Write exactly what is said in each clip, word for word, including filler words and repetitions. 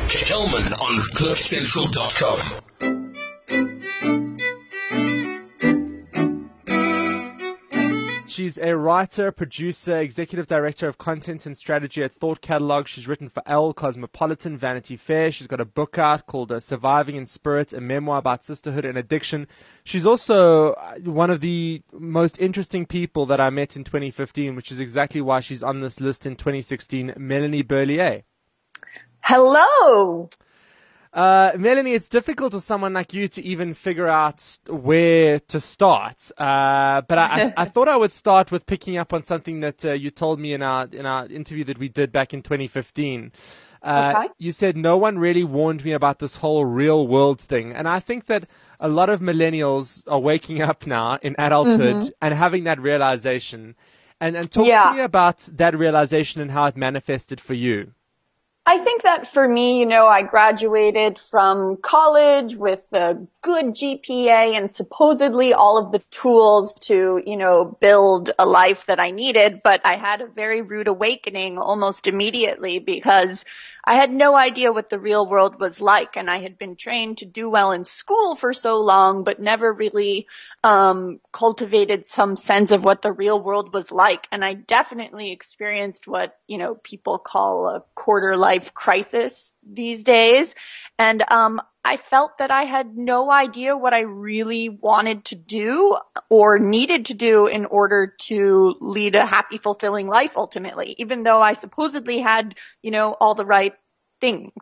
Kelman on cliff central dot com. She's a writer, producer, executive director of content and strategy at Thought Catalog. She's written for Elle, Cosmopolitan, Vanity Fair. She's got a book out called uh, Surviving in Spirit, a memoir about sisterhood and addiction. She's also one of the most interesting people that I met in twenty fifteen, which is exactly why she's on this list in twenty sixteen, Melanie Berlier. Hello. Uh, Melanie, it's difficult for someone like you to even figure out where to start. Uh, but I, I, I thought I would start with picking up on something that uh, you told me in our in our interview that we did back in twenty fifteen. Uh, okay. You said no one really warned me about this whole real world thing, and I think that a lot of millennials are waking up now in adulthood mm-hmm. and having that realization. And and talk yeah. to me about that realization and how it manifested for you. I think that for me, you know, I graduated from college with a good G P A and supposedly all of the tools to, you know, build a life that I needed, but I had a very rude awakening almost immediately because I had no idea what the real world was like, and I had been trained to do well in school for so long, but never really um cultivated some sense of what the real world was like. And I definitely experienced what, you know, people call a quarter life crisis these days. And um I felt that I had no idea what I really wanted to do or needed to do in order to lead a happy, fulfilling life ultimately, even though I supposedly had, you know, all the right things.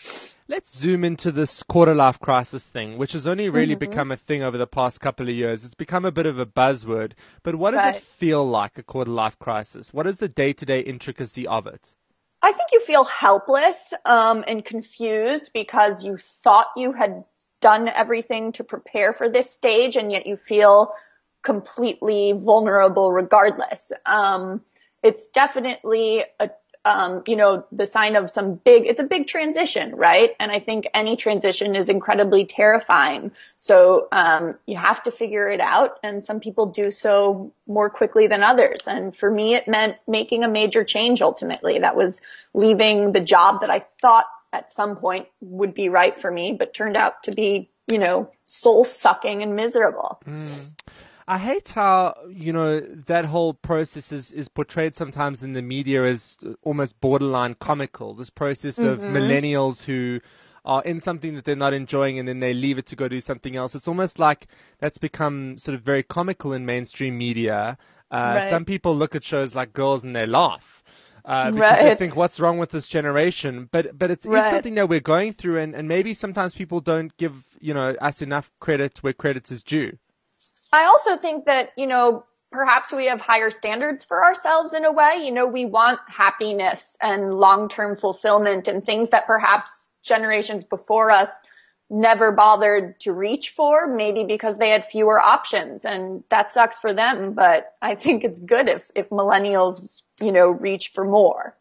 Let's zoom into this quarter life crisis thing, which has only really mm-hmm. become a thing over the past couple of years. It's become a bit of a buzzword. But what does right. it feel like, a quarter life crisis? What is the day-to-day intricacy of it? I think you feel helpless um, and confused because you thought you had done everything to prepare for this stage, and yet you feel completely vulnerable regardless. Um, it's definitely a Um, you know, the sign of some big, it's a big transition, right? And I think any transition is incredibly terrifying. So, um, you have to figure it out, and some people do so more quickly than others. And for me, it meant making a major change ultimately. That was leaving the job that I thought at some point would be right for me, but turned out to be, you know, soul sucking and miserable. Mm. I hate how, you know, that whole process is, is portrayed sometimes in the media as almost borderline comical. This process of mm-hmm. millennials who are in something that they're not enjoying and then they leave it to go do something else. It's almost like that's become sort of very comical in mainstream media. Uh, right. Some people look at shows like Girls and they laugh. Uh, because right. they think, what's wrong with this generation? But but it's, right. it's something that we're going through, and, and maybe sometimes people don't give, you know, us enough credit where credit is due. I also think that, you know, perhaps we have higher standards for ourselves in a way. You know, we want happiness and long-term fulfillment and things that perhaps generations before us never bothered to reach for, maybe because they had fewer options, and that sucks for them. But I think it's good if, if millennials, you know, reach for more.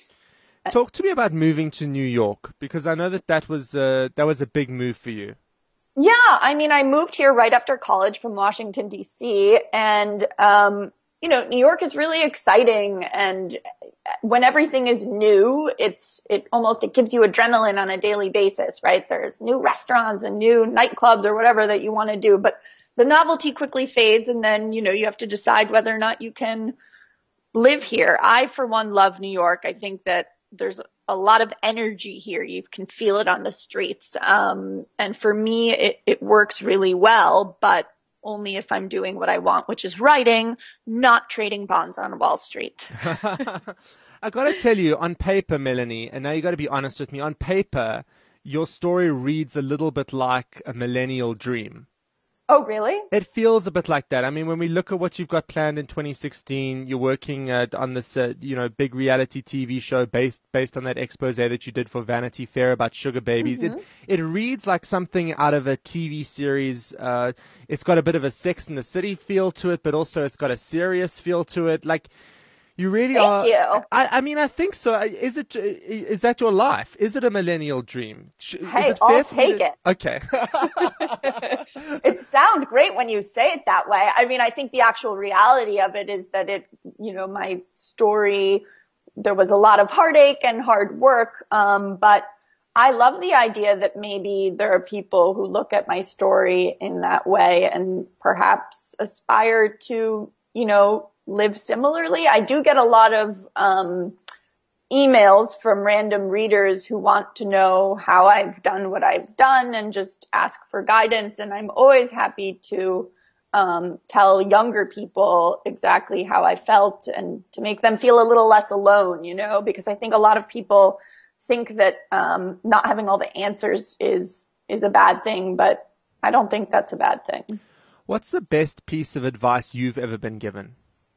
Talk to me about moving to New York, because I know that that was a, that was a big move for you. Yeah, I mean, I moved here right after college from Washington, D C, and, um, you know, New York is really exciting, and when everything is new, it's, it almost, it gives you adrenaline on a daily basis, right? There's new restaurants and new nightclubs or whatever that you want to do, but the novelty quickly fades, and then, you know, you have to decide whether or not you can live here. I, for one, love New York. I think that there's a lot of energy here. You can feel it on the streets. Um, and for me, it, it works really well, but only if I'm doing what I want, which is writing, not trading bonds on Wall Street. I got to tell you, on paper, Melanie, and now you got to be honest with me, on paper, your story reads a little bit like a millennial dream. Oh, really? It feels a bit like that. I mean, when we look at what you've got planned in twenty sixteen, you're working uh, on this, uh, you know, big reality T V show based based on that expose that you did for Vanity Fair about sugar babies. Mm-hmm. It it reads like something out of a T V series. Uh, it's got a bit of a Sex and the City feel to it, but also it's got a serious feel to it. Like, you really Thank are. you. I, I mean, I think so. Is it? Is that your life? Is it a millennial dream? Is hey, it I'll take to, it. Okay. It sounds great when you say it that way. I mean, I think the actual reality of it is that it, you know, my story, there was a lot of heartache and hard work, um, but I love the idea that maybe there are people who look at my story in that way and perhaps aspire to, you know, live similarly. I do get a lot of um emails from random readers who want to know how I've done what I've done and just ask for guidance. And I'm always happy to um tell younger people exactly how I felt and to make them feel a little less alone, you know, because I think a lot of people think that um not having all the answers is is a bad thing, but I don't think that's a bad thing. What's the best piece of advice you've ever been given?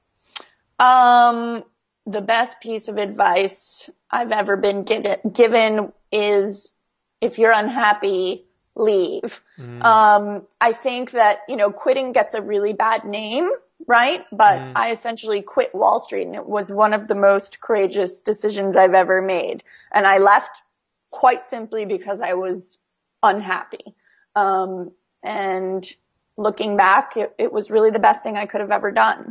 Um the best piece of advice I've ever been get- given is if you're unhappy, leave. Mm. Um, I think that, you know, quitting gets a really bad name, right? But mm. I essentially quit Wall Street, and it was one of the most courageous decisions I've ever made. And I left quite simply because I was unhappy. Um, and looking back, it, it was really the best thing I could have ever done.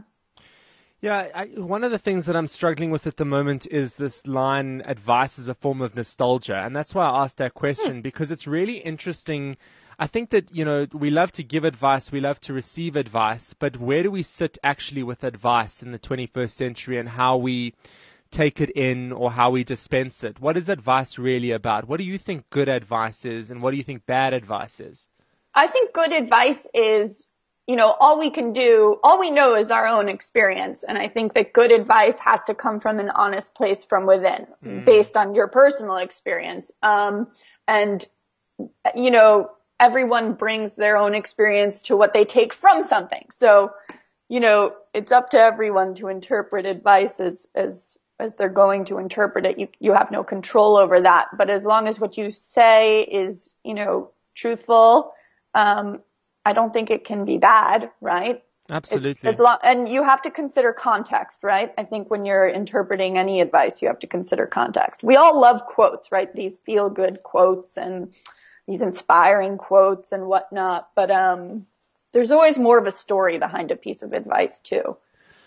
Yeah, I, one of the things that I'm struggling with at the moment is this line, advice is a form of nostalgia. And that's why I asked that question, because it's really interesting. I think that, you know, we love to give advice, we love to receive advice, but where do we sit actually with advice in the twenty-first century and how we take it in or how we dispense it? What is advice really about? What do you think good advice is, and what do you think bad advice is? I think good advice is, you know, all we can do, all we know is our own experience. And I think that good advice has to come from an honest place from within, mm. based on your personal experience. Um, and, you know, everyone brings their own experience to what they take from something. So, you know, it's up to everyone to interpret advice as, as, as they're going to interpret it. You, you have no control over that. But as long as what you say is, you know, truthful, um, I don't think it can be bad, right? Absolutely. It's, as long, and you have to consider context, right? I think when you're interpreting any advice, you have to consider context. We all love quotes, right? These feel-good quotes and these inspiring quotes and whatnot. But um, there's always more of a story behind a piece of advice, too.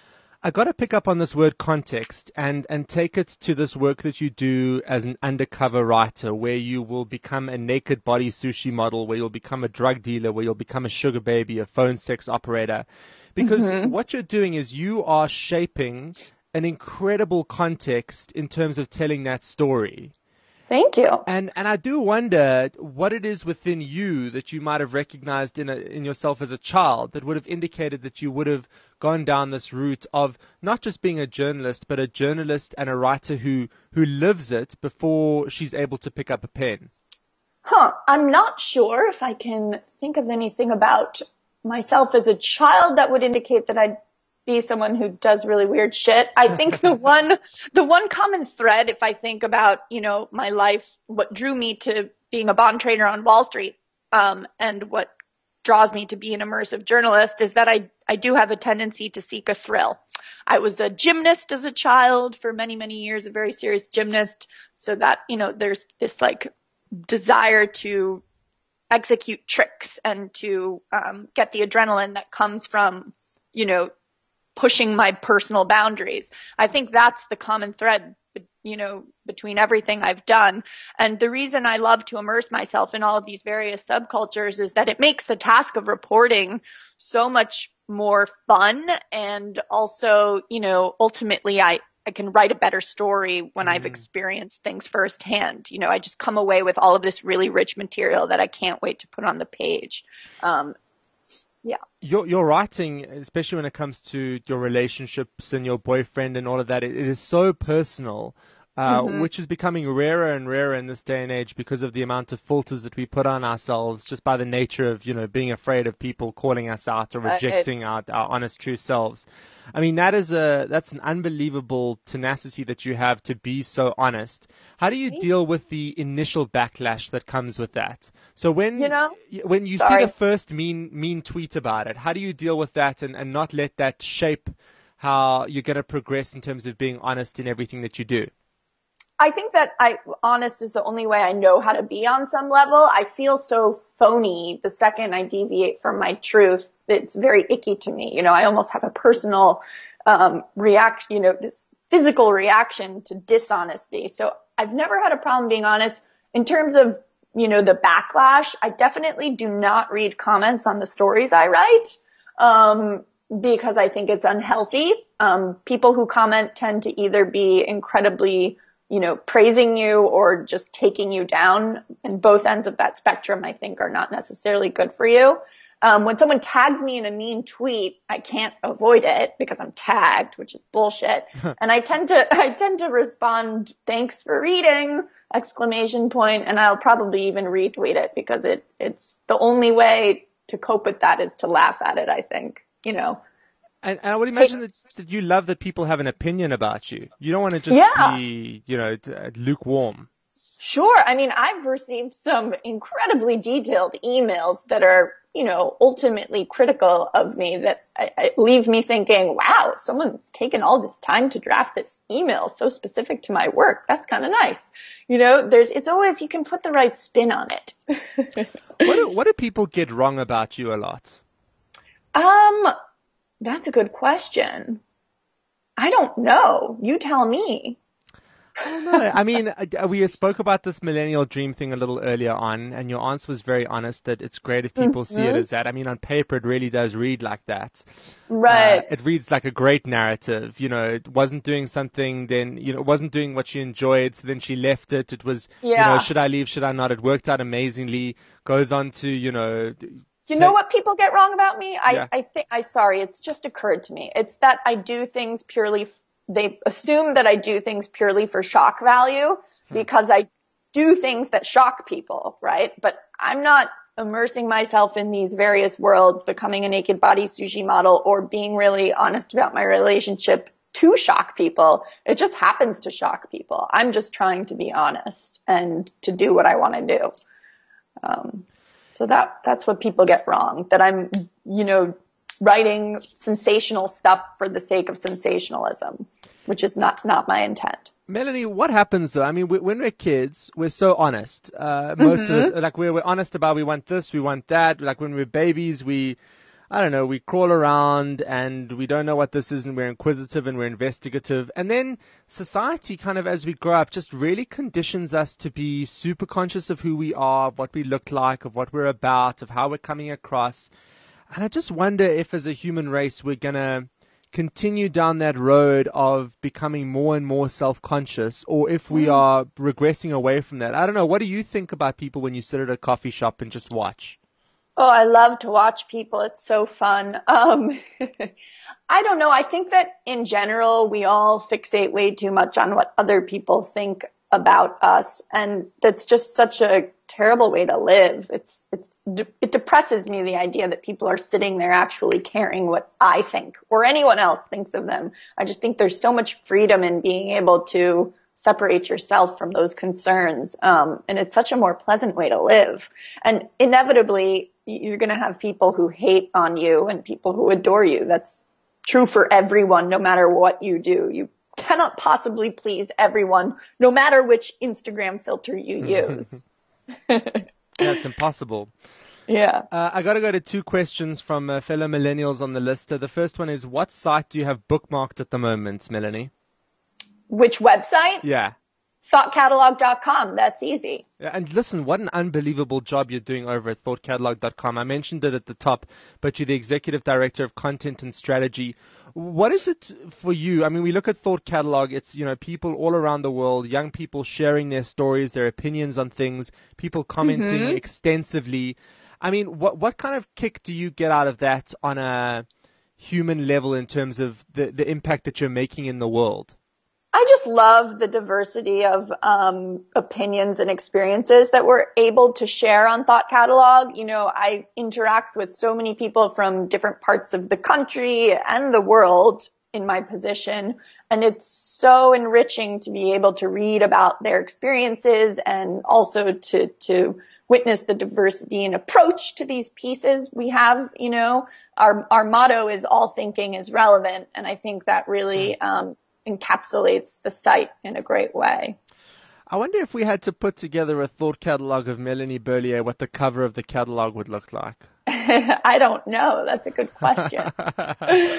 I got to pick up on this word context and, and take it to this work that you do as an undercover writer, where you will become a naked body sushi model, where you'll become a drug dealer, where you'll become a sugar baby, a phone sex operator. Because mm-hmm. what you're doing is you are shaping an incredible context in terms of telling that story. Thank you. And and I do wonder what it is within you that you might have recognized in a, in yourself as a child that would have indicated that you would have gone down this route of not just being a journalist, but a journalist and a writer who, who lives it before she's able to pick up a pen. Huh. I'm not sure if I can think of anything about myself as a child that would indicate that I'd be someone who does really weird shit. I think the one, the one common thread, if I think about, you know, my life, what drew me to being a bond trader on Wall Street, um, and what draws me to be an immersive journalist is that I, I do have a tendency to seek a thrill. I was a gymnast as a child for many, many years, a very serious gymnast. So that, you know, there's this like desire to execute tricks and to, um, get the adrenaline that comes from, you know, pushing my personal boundaries. I think that's the common thread, you know, between everything I've done. And the reason I love to immerse myself in all of these various subcultures is that it makes the task of reporting so much more fun. And also, you know, ultimately I, I can write a better story when mm. I've experienced things firsthand. You know, I just come away with all of this really rich material that I can't wait to put on the page. Um, Yeah. Your your writing, especially when it comes to your relationships and your boyfriend and all of that, it, it is so personal, uh, mm-hmm. which is becoming rarer and rarer in this day and age because of the amount of filters that we put on ourselves just by the nature of, you know, being afraid of people calling us out or rejecting uh, it, our, our honest, true selves. I mean, that is a, that's an unbelievable tenacity that you have to be so honest. How do you Thanks. deal with the initial backlash that comes with that? So when, you know, when you sorry. see the first mean, mean tweet about it, how do you deal with that and, and not let that shape how you're going to progress in terms of being honest in everything that you do? I think that I, honest is the only way I know how to be on some level. I feel so phony the second I deviate from my truth. It's very icky to me. You know, I almost have a personal, um, reaction, you know, this physical reaction to dishonesty. So I've never had a problem being honest. in terms of, you know, the backlash, I definitely do not read comments on the stories I write, um, because I think it's unhealthy. Um, people who comment tend to either be incredibly, you know, praising you or just taking you down, and both ends of that spectrum, I think, are not necessarily good for you. Um, when someone tags me in a mean tweet, I can't avoid it because I'm tagged, which is bullshit. And I tend to, I tend to respond, thanks for reading, exclamation point, and I'll probably even retweet it because it, it's the only way to cope with that is to laugh at it, I think, you know. And, and I would imagine that, that you love that people have an opinion about you. You don't want to just yeah. be, you know, lukewarm. Sure. I mean, I've received some incredibly detailed emails that are, you know, ultimately critical of me that I, I leave me thinking, wow, someone's taken all this time to draft this email so specific to my work. That's kind of nice. You know, there's, it's always, you can put the right spin on it. what, do, what do people get wrong about you a lot? Um, that's a good question. I don't know. You tell me. I don't know. I mean, we spoke about this millennial dream thing a little earlier on, and your answer was very honest that it's great if people mm-hmm. see it as that. I mean, on paper, it really does read like that. Right. Uh, it reads like a great narrative. You know, it wasn't doing something, then, you know, it wasn't doing what she enjoyed, so then she left it. It was, yeah. you know, should I leave, should I not? It worked out amazingly. Goes on to, you know... You know what people get wrong about me? I, yeah. I think, I, sorry, it's just occurred to me. It's that I do things purely they assume that I do things purely for shock value because I do things that shock people, right? But I'm not immersing myself in these various worlds, becoming a naked body sushi model or being really honest about my relationship to shock people. It just happens to shock people. I'm just trying to be honest and to do what I want to do. Um, so that, that's what people get wrong, that I'm, you know, writing sensational stuff for the sake of sensationalism, which is not, not my intent. Melanie, what happens though? I mean, we, when we're kids, we're so honest. Uh, most mm-hmm. of it, like we're, we're honest about we want this, we want that. Like when we're babies, we, I don't know, we crawl around and we don't know what this is and we're inquisitive and we're investigative. And then society kind of as we grow up just really conditions us to be super conscious of who we are, of what we look like, of what we're about, of how we're coming across. And I just wonder if as a human race we're going to continue down that road of becoming more and more self-conscious or if we mm. are regressing away from that. I don't know. What do you think about people when you sit at a coffee shop and just watch? Oh, I love to watch people. It's so fun. Um, I don't know. I think that in general, we all fixate way too much on what other people think about us. And that's just such a terrible way to live. It's, it's, it depresses me, the idea that people are sitting there actually caring what I think or anyone else thinks of them. I just think there's so much freedom in being able to separate yourself from those concerns. Um, and it's such a more pleasant way to live. And inevitably, you're going to have people who hate on you and people who adore you. That's true for everyone, no matter what you do. You cannot possibly please everyone, no matter which Instagram filter you use. That's impossible. Yeah. Uh, I got to go to two questions from uh, fellow millennials on the list. Uh, the first one is, what site do you have bookmarked at the moment, Melanie? Which website? Yeah. thought catalog dot com. That's easy. Yeah, and listen, what an unbelievable job you're doing over at thought catalog dot com. I mentioned it at the top, but you're the executive director of content and strategy. What is it for you? I mean, we look at Thought Catalog. It's, you know, people all around the world, young people sharing their stories, their opinions on things, people commenting mm-hmm. extensively. I mean, what what kind of kick do you get out of that on a human level in terms of the, the impact that you're making in the world? I just love the diversity of um, opinions and experiences that we're able to share on Thought Catalog. You know, I interact with so many people from different parts of the country and the world in my position, and it's so enriching to be able to read about their experiences and also to to witness the diversity and approach to these pieces we have. You know, our our motto is all thinking is relevant, and I think that really um encapsulates the site in a great way. I wonder if we had to put together a thought catalog of Melanie Berlier, what the cover of the catalog would look like. I don't know. That's a good question. uh,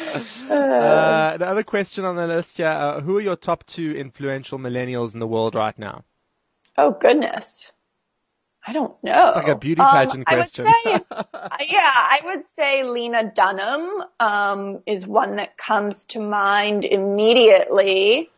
the other question on the list here, uh, who are your top two influential millennials in the world right now? Oh, goodness. I don't know. It's like a beauty pageant um, question. I would say, yeah, I would say Lena Dunham um, is one that comes to mind immediately.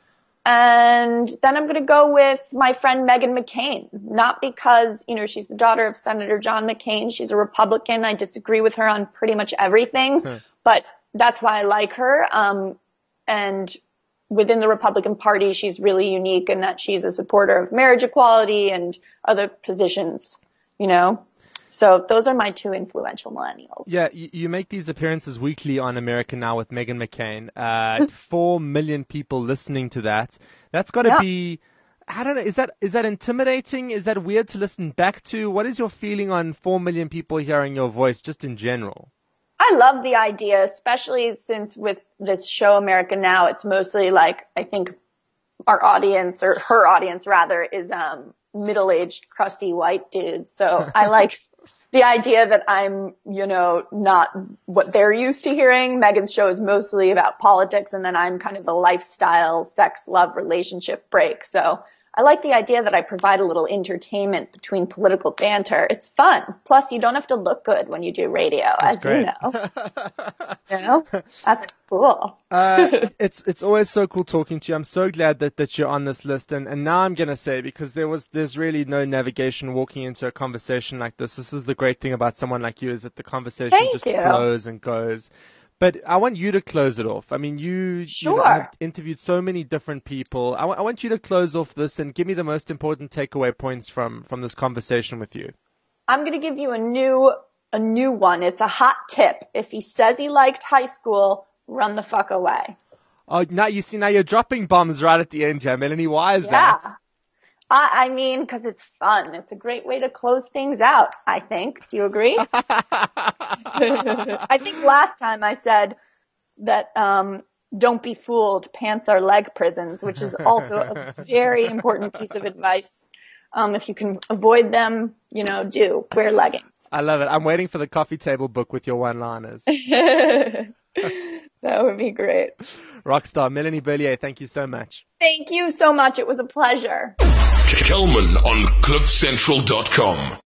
And then I'm going to go with my friend Meghan McCain, not because, you know, she's the daughter of Senator John McCain. She's a Republican. I disagree with her on pretty much everything, huh. but that's why I like her. Um, and within the Republican Party, she's really unique in that she's a supporter of marriage equality and other positions, you know. So those are my two influential millennials. Yeah, you, you make these appearances weekly on America Now with Meghan McCain. Uh, four million people listening to that. That's got to yeah. be, I don't know, is that is that intimidating? Is that weird to listen back to? What is your feeling on four million people hearing your voice just in general? I love the idea, especially since with this show America Now, it's mostly like, I think our audience, or her audience rather, is um middle-aged, crusty white dudes. So I like the idea that I'm, you know, not what they're used to hearing. Meghan's show is mostly about politics, and then I'm kind of a lifestyle, sex, love, relationship break. So I like the idea that I provide a little entertainment between political banter. It's fun. Plus, you don't have to look good when you do radio, That's as great. you know. You know? That's cool. uh, it's it's always so cool talking to you. I'm so glad that, that you're on this list. And, and now I'm going to say, because there was there's really no navigation walking into a conversation like this. This is the great thing about someone like you, is that the conversation Thank just you. flows and goes. But I want you to close it off. I mean, you, sure. you know, have interviewed so many different people. I, w- I want you to close off this and give me the most important takeaway points from, from this conversation with you. I'm going to give you a new a new one. It's a hot tip. If he says he liked high school, run the fuck away. Oh, now you see, now you're dropping bombs right at the end, yeah, Melanie. Why is yeah. that? I, I mean, because it's fun. It's a great way to close things out, I think. Do you agree? I think last time I said that um don't be fooled, pants are leg prisons, which is also a very important piece of advice. Um, if you can avoid them, you know, do. Wear leggings. I love it. I'm waiting for the coffee table book with your one-liners. That would be great. Rockstar Melanie Berlier, thank you so much. Thank you so much. It was a pleasure. Kelman on cliff central dot com.